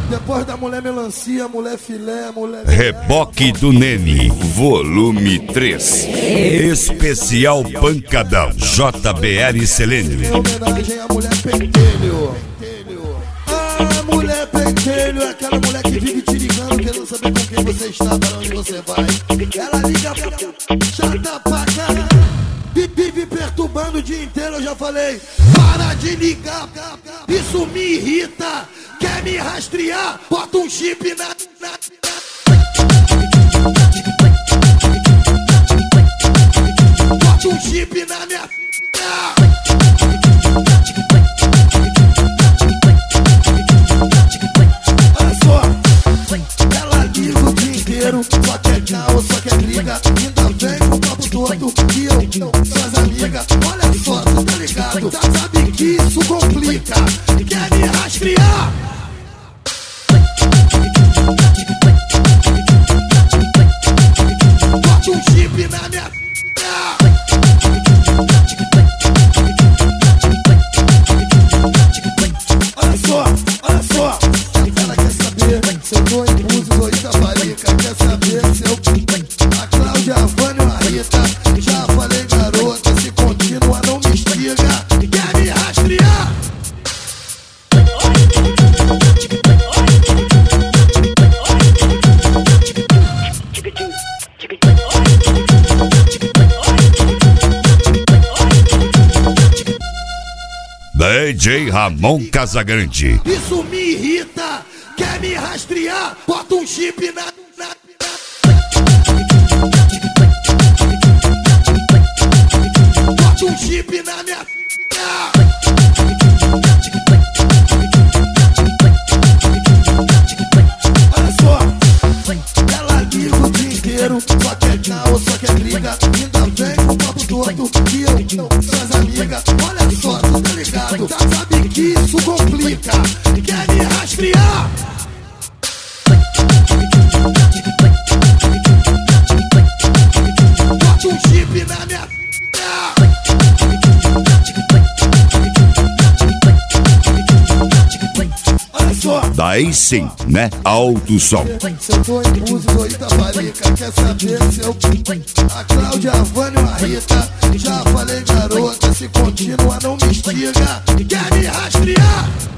Depois da mulher melancia, mulher filé, mulher... Reboque do Nene, volume 3. Especial Pancadão, JBL Selênio. Em homenagem à mulher pentelho. Ah, mulher pentelho é aquela mulher que vive te ligando, querendo saber com quem você está, para onde você vai. Ela liga pra chata pra caralho, vive perturbando o dia inteiro, eu já falei. Para de ligar, isso me irrita. Quer me rastrear? Bota um chip na... Bota um chip na minha... Olha só, ela liga o dia inteiro, só quer caos, só quer briga. Ainda vem com o papo torto que eu sou as amigas. Olha só, tu tá ligado, sabe que isso complica. Quer me rastrear? Bota um chip na minha... Olha só, ela quer saber se eu tô em Búzios ou Itaparica. Quer saber se eu... A Cláudia, a Vânia ou a Rita. Já falei, garota, se continua não me instiga. Quer me rastrear? DJ Ramon Casagrande. Isso me irrita. Quer me rastrear? Bota um chip na... Bota um chip na minha... Olha só, ela liga o dia inteiro, só quer caos, só quer briga. Ainda vem com o papo torto que eu sou as amigas. Olha só, tu tá ligado, sabe que isso complica. Quer me rastrear? Bota um chip na minha... Olha só, Daí sim, né? Alto som. se eu tô em Búzios ou Itaparica. Quer saber se eu... A Cláudia, a Vânia ou a Rita. Já falei, garota, se continua não me instiga. Quer me rastrear?